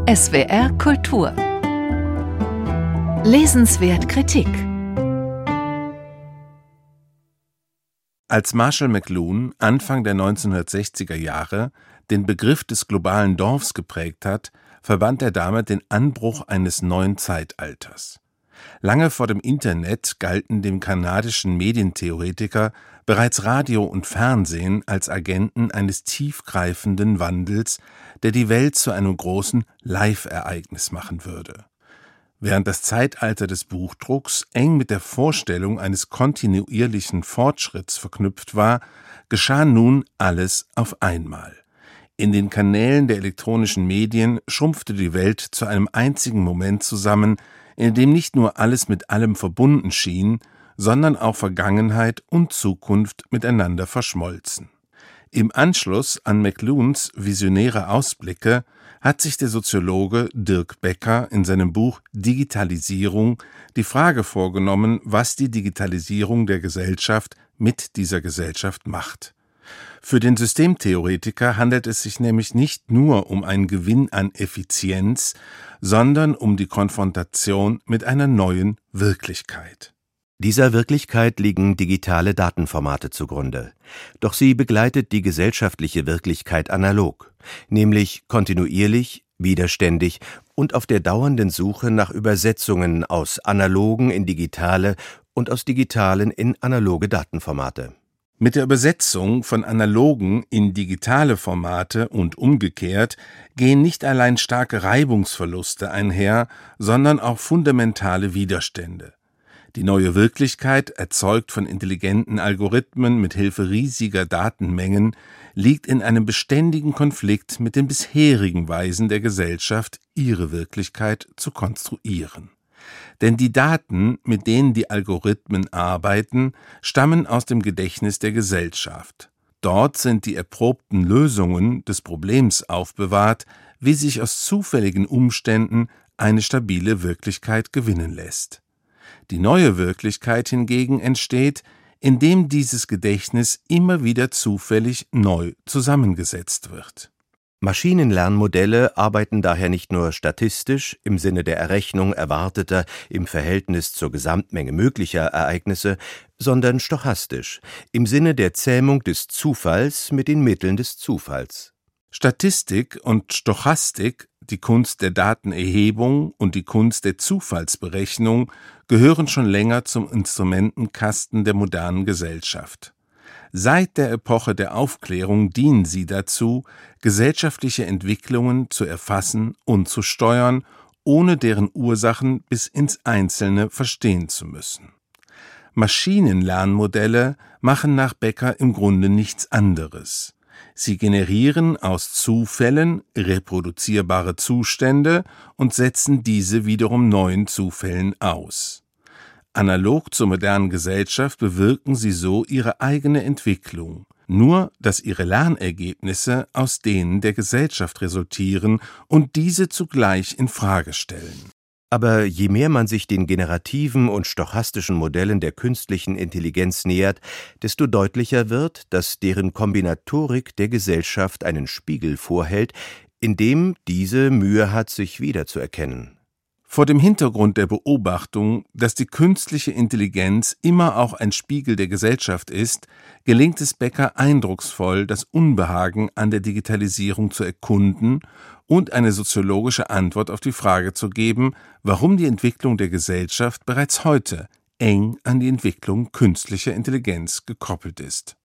SWR Kultur. Lesenswert Kritik. Als Marshall McLuhan Anfang der 1960er Jahre den Begriff des globalen Dorfs geprägt hat, verband er damit den Anbruch eines neuen Zeitalters. Lange vor dem Internet galten dem kanadischen Medientheoretiker bereits Radio und Fernsehen als Agenten eines tiefgreifenden Wandels, der die Welt zu einem großen Live-Ereignis machen würde. Während das Zeitalter des Buchdrucks eng mit der Vorstellung eines kontinuierlichen Fortschritts verknüpft war, geschah nun alles auf einmal. In den Kanälen der elektronischen Medien schrumpfte die Welt zu einem einzigen Moment zusammen, in dem nicht nur alles mit allem verbunden schien, sondern auch Vergangenheit und Zukunft miteinander verschmolzen. Im Anschluss an McLuhans visionäre Ausblicke hat sich der Soziologe Dirk Becker in seinem Buch Digitalisierung die Frage vorgenommen, was die Digitalisierung der Gesellschaft mit dieser Gesellschaft macht. Für den Systemtheoretiker handelt es sich nämlich nicht nur um einen Gewinn an Effizienz, sondern um die Konfrontation mit einer neuen Wirklichkeit. Dieser Wirklichkeit liegen digitale Datenformate zugrunde. Doch sie begleitet die gesellschaftliche Wirklichkeit analog, nämlich kontinuierlich, widerständig und auf der dauernden Suche nach Übersetzungen aus analogen in digitale und aus digitalen in analoge Datenformate. Mit der Übersetzung von analogen in digitale Formate und umgekehrt gehen nicht allein starke Reibungsverluste einher, sondern auch fundamentale Widerstände. Die neue Wirklichkeit, erzeugt von intelligenten Algorithmen mit Hilfe riesiger Datenmengen, liegt in einem beständigen Konflikt mit den bisherigen Weisen der Gesellschaft, ihre Wirklichkeit zu konstruieren. Denn die Daten, mit denen die Algorithmen arbeiten, stammen aus dem Gedächtnis der Gesellschaft. Dort sind die erprobten Lösungen des Problems aufbewahrt, wie sich aus zufälligen Umständen eine stabile Wirklichkeit gewinnen lässt. Die neue Wirklichkeit hingegen entsteht, indem dieses Gedächtnis immer wieder zufällig neu zusammengesetzt wird. Maschinenlernmodelle arbeiten daher nicht nur statistisch im Sinne der Errechnung erwarteter im Verhältnis zur Gesamtmenge möglicher Ereignisse, sondern stochastisch im Sinne der Zähmung des Zufalls mit den Mitteln des Zufalls. Statistik und Stochastik, die Kunst der Datenerhebung und die Kunst der Zufallsberechnung, gehören schon länger zum Instrumentenkasten der modernen Gesellschaft. Seit der Epoche der Aufklärung dienen sie dazu, gesellschaftliche Entwicklungen zu erfassen und zu steuern, ohne deren Ursachen bis ins Einzelne verstehen zu müssen. Maschinenlernmodelle machen nach Becker im Grunde nichts anderes. Sie generieren aus Zufällen reproduzierbare Zustände und setzen diese wiederum neuen Zufällen aus. Analog zur modernen Gesellschaft bewirken sie so ihre eigene Entwicklung, nur dass ihre Lernergebnisse aus denen der Gesellschaft resultieren und diese zugleich in Frage stellen. Aber je mehr man sich den generativen und stochastischen Modellen der künstlichen Intelligenz nähert, desto deutlicher wird, dass deren Kombinatorik der Gesellschaft einen Spiegel vorhält, in dem diese Mühe hat, sich wiederzuerkennen. Vor dem Hintergrund der Beobachtung, dass die künstliche Intelligenz immer auch ein Spiegel der Gesellschaft ist, gelingt es Becker eindrucksvoll, das Unbehagen an der Digitalisierung zu erkunden und eine soziologische Antwort auf die Frage zu geben, warum die Entwicklung der Gesellschaft bereits heute eng an die Entwicklung künstlicher Intelligenz gekoppelt ist.